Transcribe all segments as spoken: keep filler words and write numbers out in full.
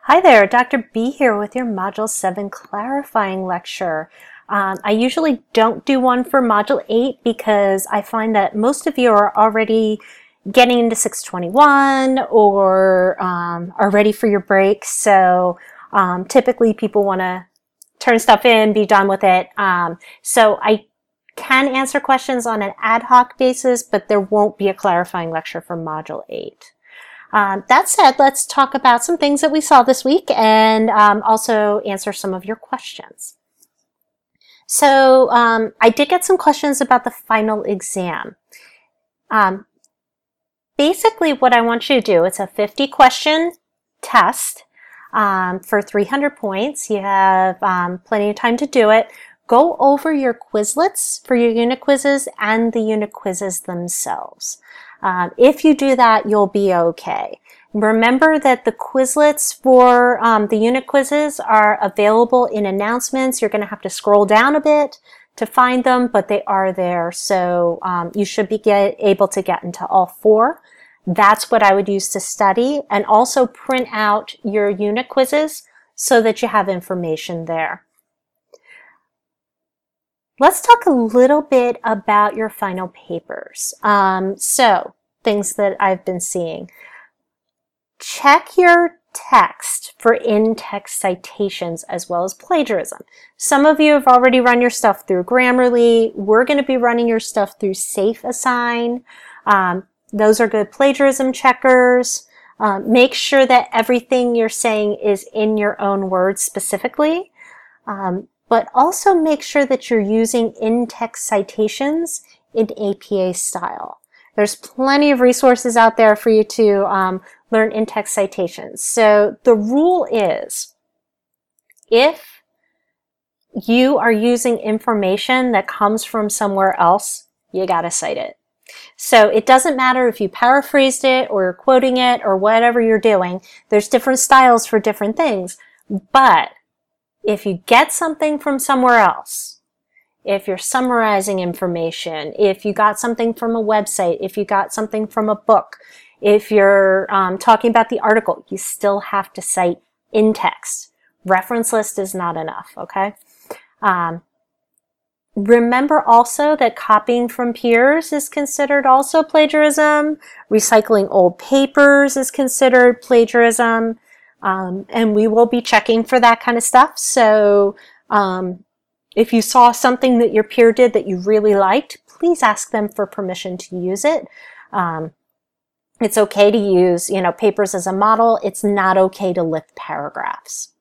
Hi there, Doctor B here with your Module seven clarifying lecture. Um, I usually don't do one for Module eight because I find that most of you are already getting into six twenty-one or um, are ready for your break. So um, typically people want to turn stuff in, be done with it. Um, so I can answer questions on an ad hoc basis, but there won't be a clarifying lecture for Module eight. Um, that said, let's talk about some things that we saw this week and um, also answer some of your questions. So um, I did get some questions about the final exam. Um, basically, what I want you to do, it's a fifty question test um, for three hundred points. You have um, plenty of time to do it. Go over your Quizlets for your unit quizzes and the unit quizzes themselves. Um, if you do that, you'll be okay. Remember that the Quizlets for um, the unit quizzes are available in announcements. You're going to have to scroll down a bit to find them, but they are there. So um, you should be get, able to get into all four. That's what I would use to study, and also print out your unit quizzes so that you have information there. Let's talk a little bit about your final papers. Um, so, things that I've been seeing. Check your text for in-text citations as well as plagiarism. Some of you have already run your stuff through Grammarly. We're going to be running your stuff through SafeAssign. Um, those are good plagiarism checkers. Um, make sure that everything you're saying is in your own words specifically. Um, but also make sure that you're using in-text citations in A P A style. There's plenty of resources out there for you to um, learn in-text citations. So the rule is, if you are using information that comes from somewhere else, you gotta cite it. So it doesn't matter if you paraphrased it or you're quoting it or whatever you're doing. There's different styles for different things, but if you get something from somewhere else, if you're summarizing information, if you got something from a website, if you got something from a book, if you're um, talking about the article, you still have to cite in text. Reference list is not enough, okay? Um, remember also that copying from peers is considered also plagiarism. Recycling old papers is considered plagiarism. Um, and we will be checking for that kind of stuff. So um, if you saw something that your peer did that you really liked, please ask them for permission to use it. Um, it's okay to use, you know, papers as a model. It's not okay to lift paragraphs.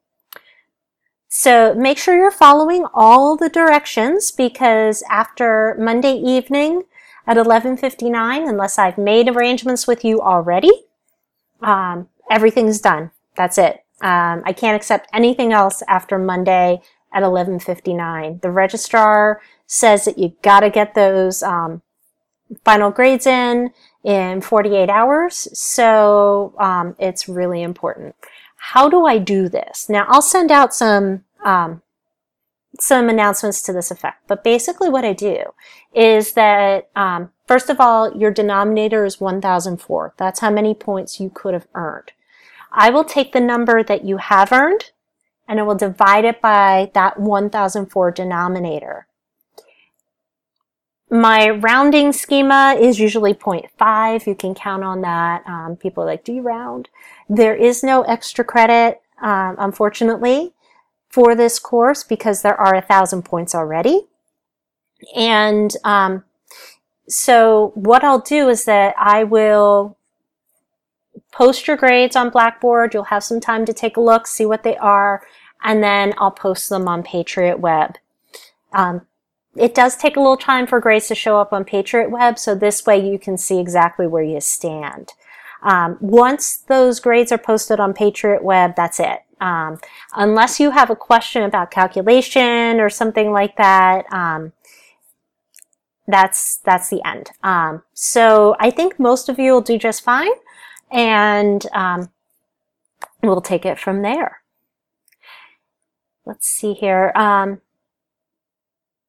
So make sure you're following all the directions, because after Monday evening at eleven fifty-nine, unless I've made arrangements with you already, um, everything's done. That's it. Um, I can't accept anything else after Monday at eleven fifty-nine. The registrar says that you got to get those um, final grades in in forty-eight hours, so um, it's really important. How do I do this? Now, I'll send out some um, some announcements to this effect, but basically what I do is that, um, first of all, your denominator is one thousand four. That's how many points you could have earned. I will take the number that you have earned and I will divide it by that one thousand four denominator. My rounding schema is usually zero point five. You can count on that. Um, people are like, do you round? There is no extra credit, um, unfortunately, for this course because there are a thousand points already. And um, so what I'll do is that I will post your grades on Blackboard. You'll have some time to take a look, see what they are, and then I'll post them on Patriot Web. Um, it does take a little time for grades to show up on Patriot Web, so this way you can see exactly where you stand. Um, once those grades are posted on Patriot Web, that's it. Um, unless you have a question about calculation or something like that, um, that's that's the end. Um, so I think most of you will do just fine. And um, we'll take it from there. Let's see here. Um,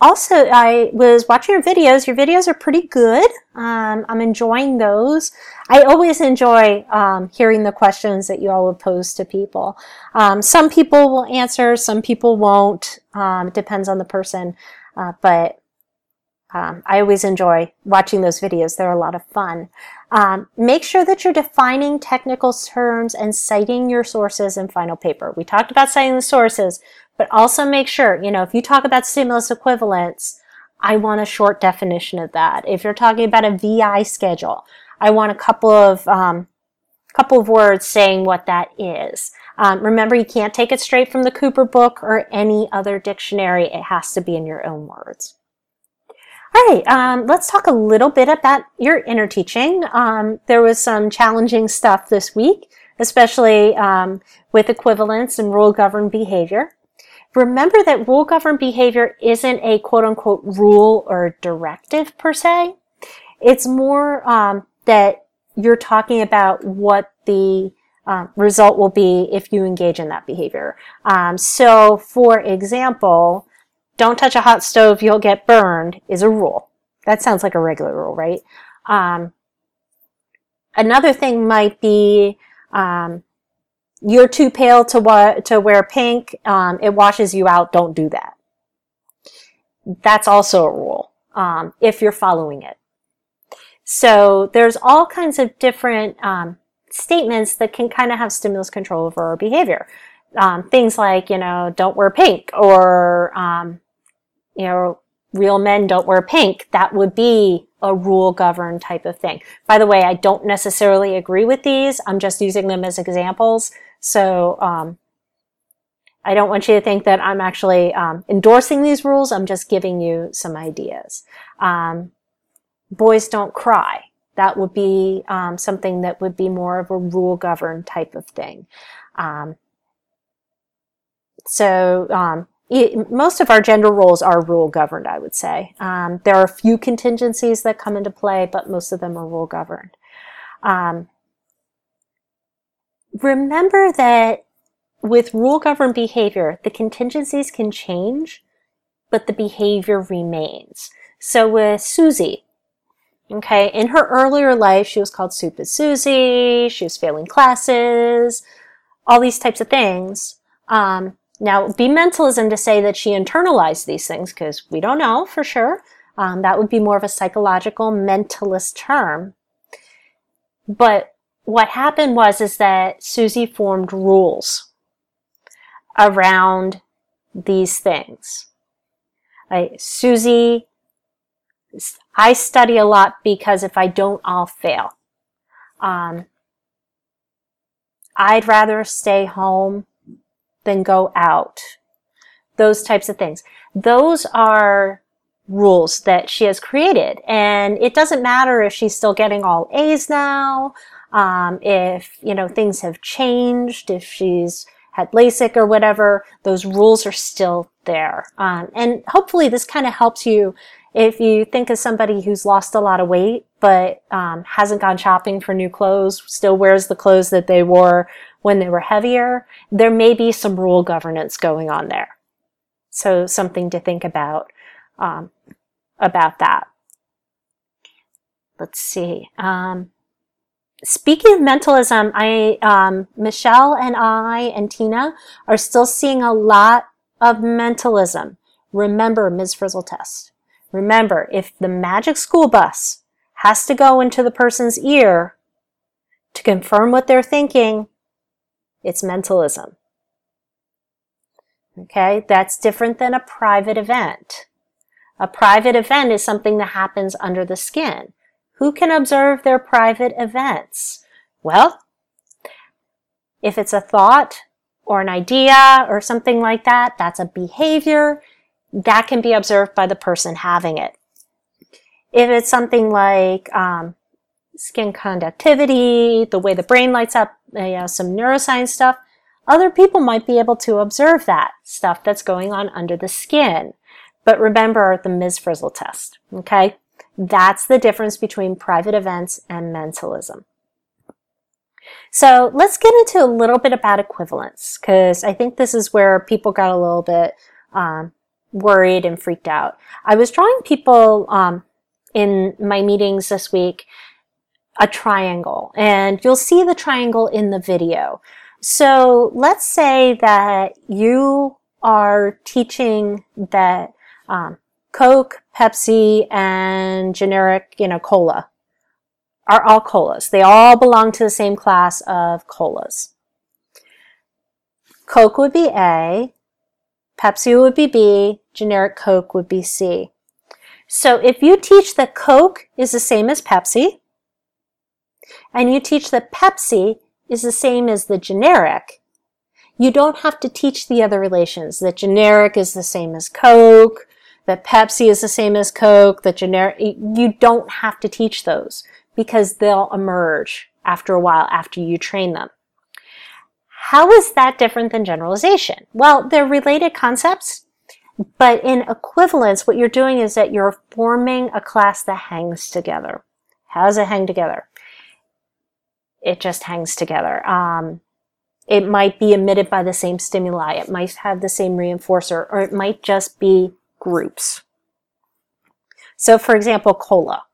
also, I was watching your videos. Your videos are pretty good. Um, I'm enjoying those. I always enjoy um, hearing the questions that you all would pose to people. Um, some people will answer, some people won't. Um, it depends on the person. Uh, but um, I always enjoy watching those videos. They're a lot of fun. Um, make sure that you're defining technical terms and citing your sources in final paper. We talked about citing the sources. But also make sure, you know, if you talk about stimulus equivalents, I want a short definition of that. If you're talking about a V I schedule, I want a couple of um, couple of words saying what that is. Um, remember, you can't take it straight from the Cooper book or any other dictionary. It has to be in your own words. All right, um, let's talk a little bit about your inner teaching. Um, there was some challenging stuff this week, especially um, with equivalence and rule-governed behavior. Remember that rule-governed behavior isn't a quote-unquote rule or directive per se. It's more um, that you're talking about what the uh, result will be if you engage in that behavior. Um, so, for example, don't touch a hot stove, you'll get burned is a rule. That sounds like a regular rule, right? Um, another thing might be... Um, You're too pale to wa- to wear pink. Um, it washes you out. Don't do that. That's also a rule um, if you're following it. So there's all kinds of different um, statements that can kind of have stimulus control over our behavior. Um, things like, you know, don't wear pink, or um, you know, real men don't wear pink. That would be a rule-governed type of thing. By the way, I don't necessarily agree with these. I'm just using them as examples. So um, I don't want you to think that I'm actually um, endorsing these rules. I'm just giving you some ideas. Um, boys don't cry. That would be um, something that would be more of a rule-governed type of thing. Um, so um, it, most of our gender roles are rule-governed, I would say. Um, there are a few contingencies that come into play, but most of them are rule-governed. Um, Remember that with rule-governed behavior, the contingencies can change, but the behavior remains. So with Susie, okay, in her earlier life, she was called Stupid Susie, she was failing classes, all these types of things. Um, now, it would be mentalism to say that she internalized these things, because we don't know for sure. Um, that would be more of a psychological mentalist term. But what happened was is that Susie formed rules around these things. Right? Susie, I study a lot because if I don't, I'll fail. Um, I'd rather stay home than go out. Those types of things. Those are rules that she has created. And it doesn't matter if she's still getting all A's now, um, if, you know, things have changed, if she's had LASIK or whatever, those rules are still there. Um, and hopefully this kind of helps you if you think of somebody who's lost a lot of weight, but um, hasn't gone shopping for new clothes, still wears the clothes that they wore when they were heavier, there may be some rule governance going on there. So something to think about, um, about that. Let's see. Um, Speaking of mentalism, I, um, Michelle and I and Tina are still seeing a lot of mentalism. Remember Miz Frizzle test. Remember, if the magic school bus has to go into the person's ear to confirm what they're thinking, it's mentalism. Okay, that's different than a private event. A private event is something that happens under the skin. Who can observe their private events? Well, if it's a thought or an idea or something like that, that's a behavior that can be observed by the person having it. If it's something like um, skin conductivity, the way the brain lights up, you know, some neuroscience stuff, other people might be able to observe that stuff that's going on under the skin. But remember the Miz Frizzle test, okay? That's the difference between private events and mentalism. So let's get into a little bit about equivalence, because I think this is where people got a little bit um, worried and freaked out. I was drawing people um, in my meetings this week a triangle, and you'll see the triangle in the video. So let's say that you are teaching that um, Coke, Pepsi, and generic, you know, cola are all colas. They all belong to the same class of colas. Coke would be A, Pepsi would be B, generic Coke would be C. So if you teach that Coke is the same as Pepsi, and you teach that Pepsi is the same as the generic, you don't have to teach the other relations. That generic is the same as Coke, that Pepsi is the same as Coke, that generic, you don't have to teach those because they'll emerge after a while after you train them. How is that different than generalization? Well, they're related concepts, but in equivalence, what you're doing is that you're forming a class that hangs together. How does it hang together? It just hangs together. Um, it might be emitted by the same stimuli. It might have the same reinforcer, or it might just be groups. So, for example, cola.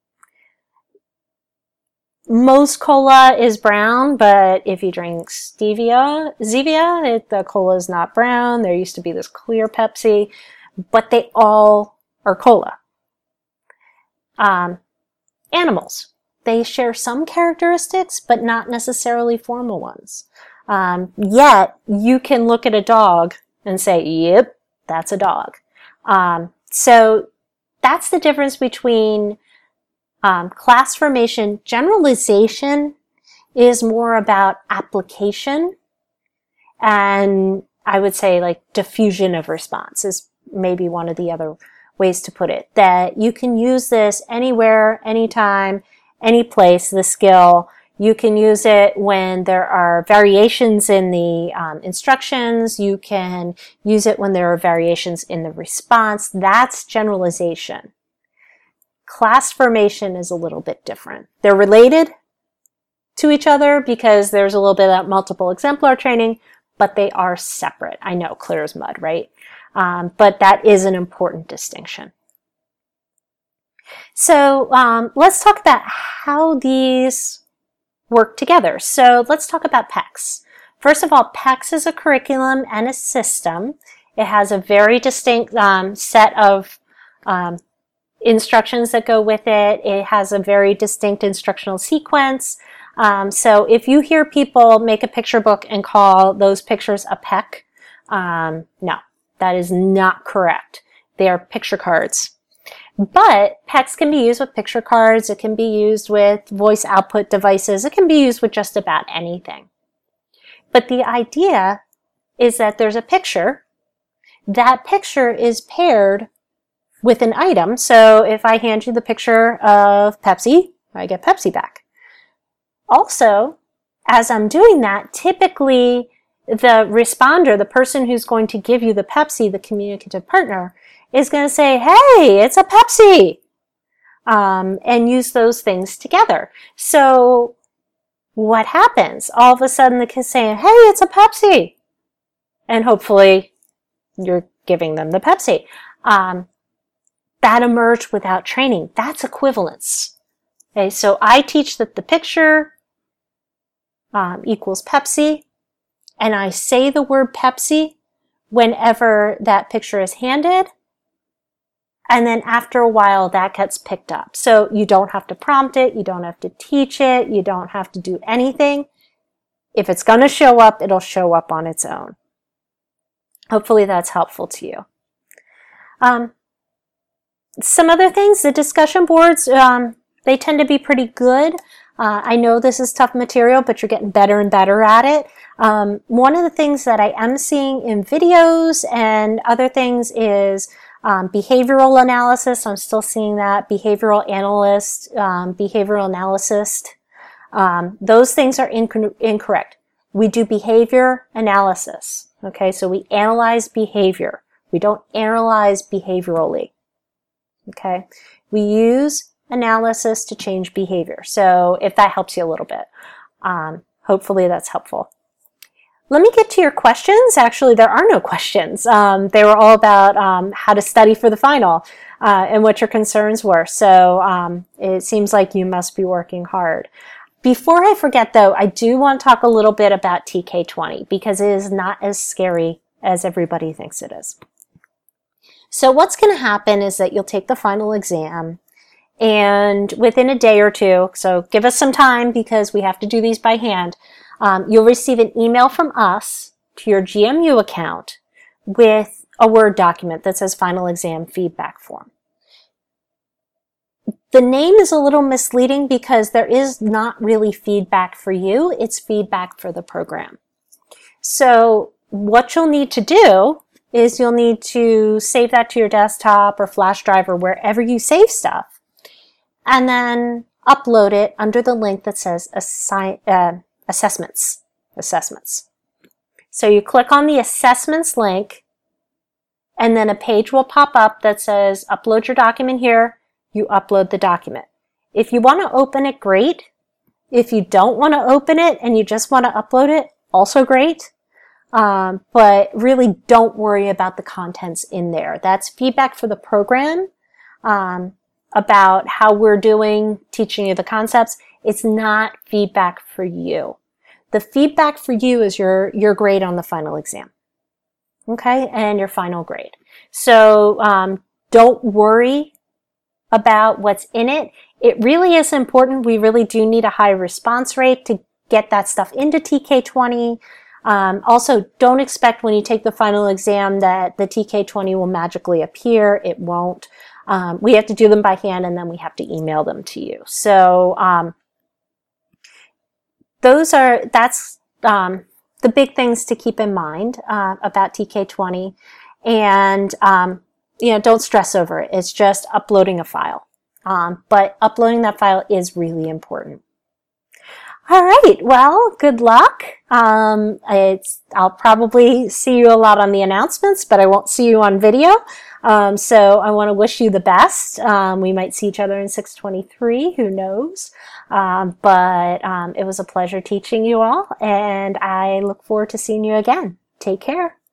Most cola is brown, but if you drink stevia, Zevia, it, the cola is not brown. There used to be this clear Pepsi, but they all are cola. Um, animals. They share some characteristics, but not necessarily formal ones. Um, yet, you can look at a dog and say, yep, that's a dog. Um, so that's the difference between Um, class formation. Generalization is more about application, and I would say like diffusion of response is maybe one of the other ways to put it. That you can use this anywhere, anytime, any place, the skill. You can use it when there are variations in the um, instructions. You can use it when there are variations in the response. That's generalization. Class formation is a little bit different. They're related to each other because there's a little bit of multiple exemplar training, but they are separate. I know, clear as mud, right? Um, but that is an important distinction. So um, let's talk about how these work together. So let's talk about P E X. First of all, P E X is a curriculum and a system. It has a very distinct um, set of um, instructions that go with it. It has a very distinct instructional sequence. Um, so if you hear people make a picture book and call those pictures a P E C, um, no, that is not correct. They are picture cards. But P E X can be used with picture cards. It can be used with voice output devices. It can be used with just about anything. But the idea is that there's a picture. That picture is paired with an item. So if I hand you the picture of Pepsi, I get Pepsi back. Also, as I'm doing that, typically the responder, the person who's going to give you the Pepsi, the communicative partner, is going to say, hey, it's a Pepsi, um, and use those things together. So what happens? All of a sudden the kid's saying, hey, it's a Pepsi. And hopefully you're giving them the Pepsi. Um, That emerged without training. That's equivalence. Okay, so I teach that the picture um, equals Pepsi, and I say the word Pepsi whenever that picture is handed, and then after a while that gets picked up. So you don't have to prompt it, you don't have to teach it, you don't have to do anything. If it's going to show up, it'll show up on its own. Hopefully that's helpful to you. Um, Some other things, the discussion boards, um, they tend to be pretty good. Uh, I know this is tough material, but you're getting better and better at it. Um, one of the things that I am seeing in videos and other things is um, behavioral analysis. I'm still seeing that. Behavioral analyst, um, behavioral analyst. Um, those things are inc- incorrect. We do behavior analysis. Okay, so we analyze behavior. We don't analyze behaviorally. Okay, we use analysis to change behavior. So if that helps you a little bit, um, hopefully that's helpful. let me get to your questions. Actually, there are no questions. Um, they were all about um, how to study for the final uh, and what your concerns were. So um, it seems like you must be working hard. Before I forget, though, I do want to talk a little bit about T K twenty because it is not as scary as everybody thinks it is. So what's going to happen is that you'll take the final exam, and within a day or two, so give us some time because we have to do these by hand, um, you'll receive an email from us to your G M U account with a Word document that says Final Exam Feedback Form. The name is a little misleading because there is not really feedback for you, it's feedback for the program. So what you'll need to do is you'll need to save that to your desktop or flash drive or wherever you save stuff, and then upload it under the link that says assi- uh, assessments. Assessments. So you click on the assessments link, and then a page will pop up that says upload your document here. You upload the document. If you want to open it, great. If you don't want to open it and you just want to upload it, also great. Um, but really don't worry about the contents in there. That's feedback for the program um, about how we're doing, teaching you the concepts. It's not feedback for you. The feedback for you is your, your grade on the final exam. Okay? And your final grade. So um, don't worry about what's in it. It really is important. We really do need a high response rate to get that stuff into T K twenty. Um, also, don't expect when you take the final exam that the T K twenty will magically appear. It won't. Um, we have to do them by hand, and then we have to email them to you. So um, those are that's um, the big things to keep in mind uh, about T K twenty. And um, you know, don't stress over it. It's just uploading a file. Um, but uploading that file is really important. All right. Well, good luck. Um, it's, I'll probably see you a lot on the announcements, but I won't see you on video. Um, so I want to wish you the best. Um, we might see each other in six twenty-three. Who knows? Um, but um, it was a pleasure teaching you all, and I look forward to seeing you again. Take care.